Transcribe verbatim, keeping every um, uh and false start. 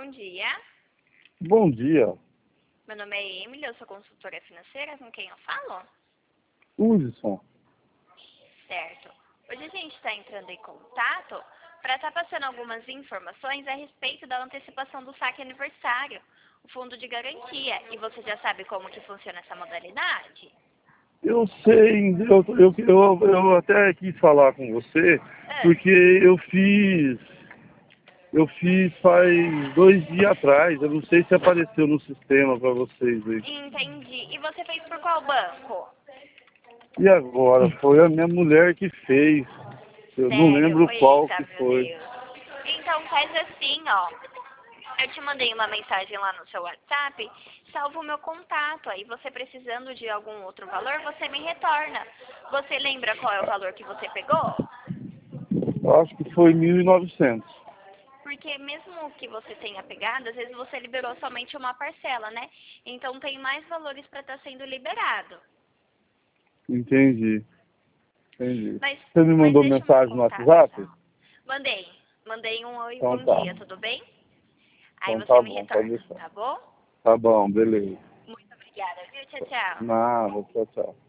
bom dia. Bom dia. Meu nome é Emily, eu sou consultora financeira, com quem eu falo? Hudson. Certo. Hoje a gente está entrando em contato para estar passando algumas informações a respeito da antecipação do saque aniversário, o fundo de garantia. E você já sabe como que funciona essa modalidade? Eu sei, eu, eu, eu, eu até quis falar com você, Ah, porque eu fiz, eu fiz faz dois dias atrás, eu não sei se apareceu no sistema para vocês aí. entendi. E você fez por qual banco? E agora? Foi a minha mulher que fez, eu não Sério? lembro qual Eita, que meu foi. Deus. Então faz assim, ó. Eu te mandei uma mensagem lá no seu WhatsApp, salva o meu contato. Aí você precisando de algum outro valor, você me retorna. Você lembra qual é o valor que você pegou? Eu acho que foi mil e novecentos. Porque mesmo que você tenha pegado, às vezes você liberou somente uma parcela, né? Então tem mais valores para estar sendo liberado. Entendi, entendi. Mas, Você me mas mandou deixa o meu mensagem no contato, WhatsApp? então. Mandei. Mandei um oi, Então bom tá. dia, tudo bem? Aí Então você tá me bom, pode retorna, deixar. tá bom? Tá bom, beleza. Muito obrigada, viu? Tchau, tchau. Nada, tchau, tchau.